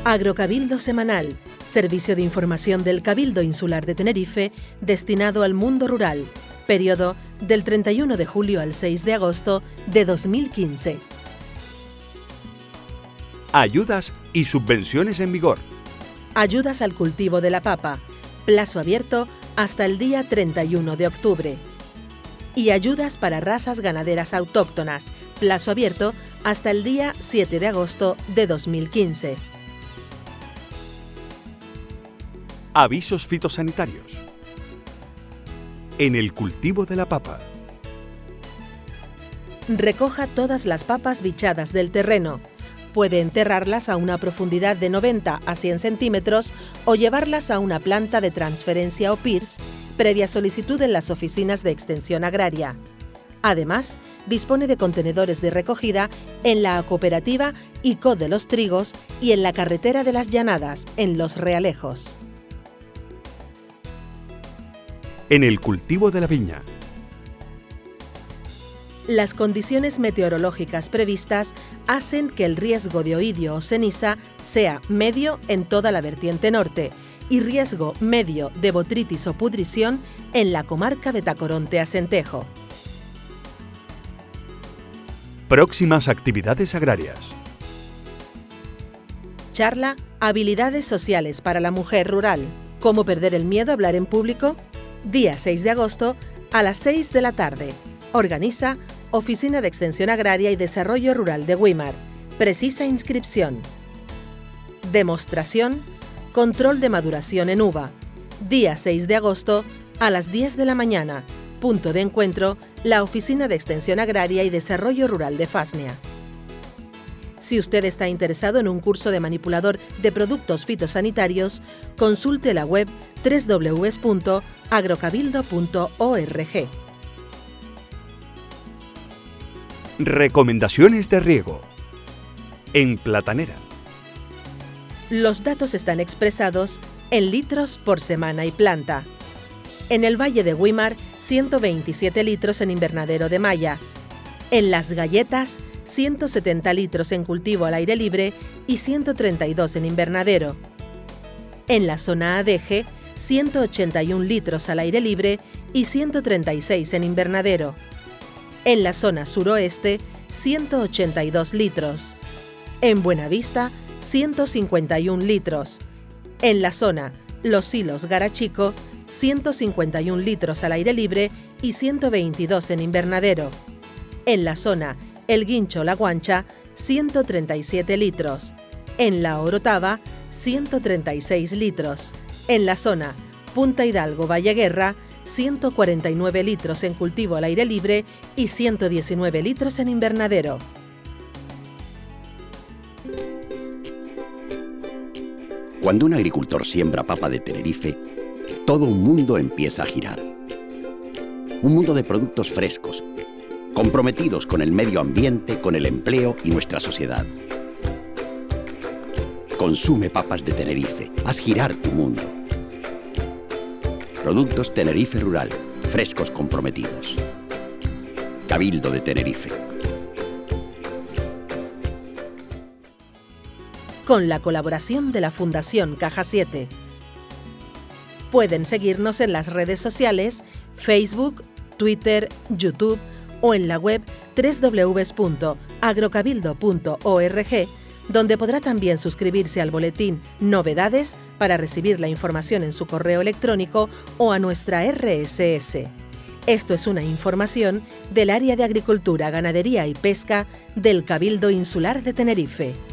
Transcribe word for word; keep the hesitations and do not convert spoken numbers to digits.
Agrocabildo Semanal, servicio de información del Cabildo Insular de Tenerife destinado al mundo rural, periodo del treinta y uno de julio al seis de agosto de dos mil quince. Ayudas y subvenciones en vigor. Ayudas al cultivo de la papa, plazo abierto hasta el día treinta y uno de octubre. Y ayudas para razas ganaderas autóctonas, plazo abierto hasta el día siete de agosto de dos mil quince. Avisos fitosanitarios. En el cultivo de la papa. Recoja todas las papas bichadas del terreno. Puede enterrarlas a una profundidad de noventa a cien centímetros o llevarlas a una planta de transferencia o P I R S previa solicitud en las oficinas de Extensión Agraria. Además, dispone de contenedores de recogida en la cooperativa ICO de los Trigos y en la carretera de las Llanadas, en Los Realejos. En el cultivo de la viña. Las condiciones meteorológicas previstas hacen que el riesgo de oidio o ceniza sea medio en toda la vertiente norte y riesgo medio de botritis o pudrición en la comarca de Tacoronte-Acentejo. Próximas actividades agrarias. Charla Habilidades sociales para la mujer rural. ¿Cómo perder el miedo a hablar en público? Día seis de agosto a las seis de la tarde. Organiza Oficina de Extensión Agraria y Desarrollo Rural de Güímar. Precisa inscripción. Demostración Control de maduración en uva. Día seis de agosto a las diez de la mañana. Punto de encuentro, la Oficina de Extensión Agraria y Desarrollo Rural de Fasnia. Si usted está interesado en un curso de manipulador de productos fitosanitarios, consulte la web doble u doble u doble u punto agrocabildo punto org. Recomendaciones de riego. En Platanera. Los datos están expresados en litros por semana y planta. En el Valle de Güímar, ciento veintisiete litros en invernadero de malla. En Las Galletas, ciento setenta litros en cultivo al aire libre y ciento treinta y dos en invernadero. En la zona Adeje, ciento ochenta y un litros al aire libre y ciento treinta y seis en invernadero. En la zona suroeste, ciento ochenta y dos litros. En Buenavista, ciento cincuenta y un litros. En la zona Los Silos Garachico, ciento cincuenta y un litros al aire libre y ciento veintidós en invernadero. En la zona El Guincho La Guancha, ciento treinta y siete litros. En la Orotava, ciento treinta y seis litros. En la zona Punta Hidalgo Valleguerra, ciento cuarenta y nueve litros en cultivo al aire libre y ciento diecinueve litros en invernadero. Cuando un agricultor siembra papa de Tenerife, todo un mundo empieza a girar. Un mundo de productos frescos, comprometidos con el medio ambiente, con el empleo y nuestra sociedad. Consume papas de Tenerife, haz girar tu mundo. Productos Tenerife Rural, frescos comprometidos. Cabildo de Tenerife. Con la colaboración de la Fundación Caja siete. Pueden seguirnos en las redes sociales, Facebook, Twitter, YouTube o en la web doble u doble u doble u punto agrocabildo punto org, donde podrá también suscribirse al boletín Novedades para recibir la información en su correo electrónico o a nuestra erre ese ese. Esto es una información del Área de Agricultura, Ganadería y Pesca del Cabildo Insular de Tenerife.